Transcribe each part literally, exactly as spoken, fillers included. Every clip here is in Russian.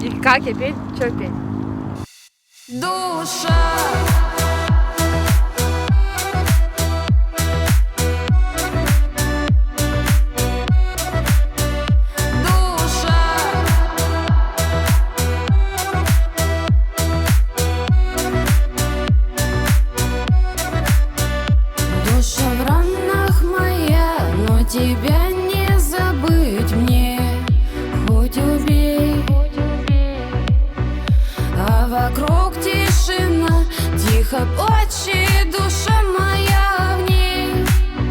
И как я петь? Что петь? Душа. Душа в ранах моя, но тебя не забыть мне, хоть убей. А вокруг тишина, тихо плачет душа моя в ней.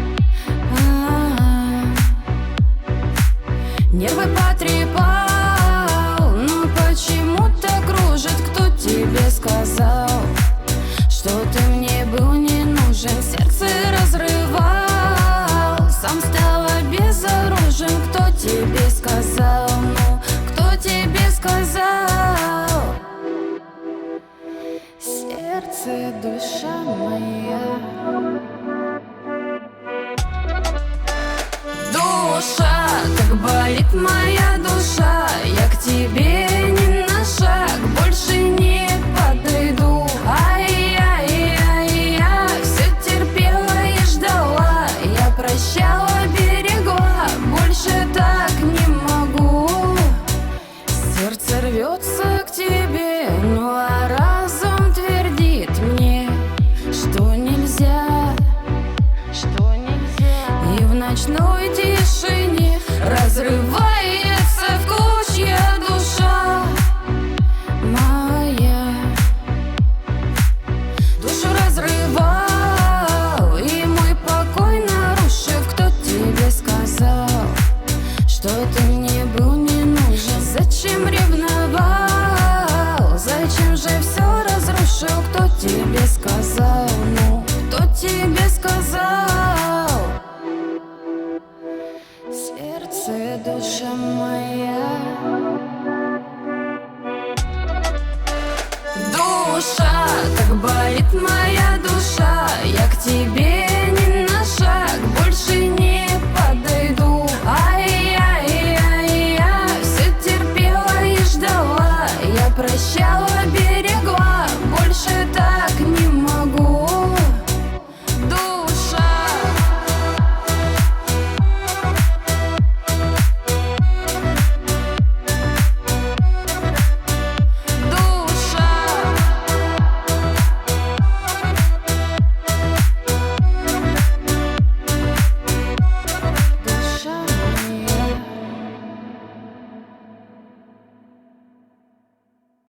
А-а-а. Нервы потрепал, но почему-то кружит. Кто тебе сказал, что ты мне был не нужен? Сердце разрывал, сам стал безоружен. Кто тебе сказал, ну, кто тебе сказал? Сердце, душа моя. Душа, как болит моя душа, я к тебе ни на шаг больше не подойду. Ай-яй-яй-я, все терпела и ждала, я прощала, берегла, больше так не могу. Сердце рвется к тебе, ну а разум твердит мне, что нельзя, что нельзя. И в ночной тишине разрывается в клочья душа моя. Душу разрывал и мой покой нарушив. Кто тебе сказал, что ты мне был не нужен? Зачем ревновал? Зачем же все разрушил? Кто тебе сказал, ну, кто тебе сказал? Сердце, душа моя. Душа, как болит моя душа.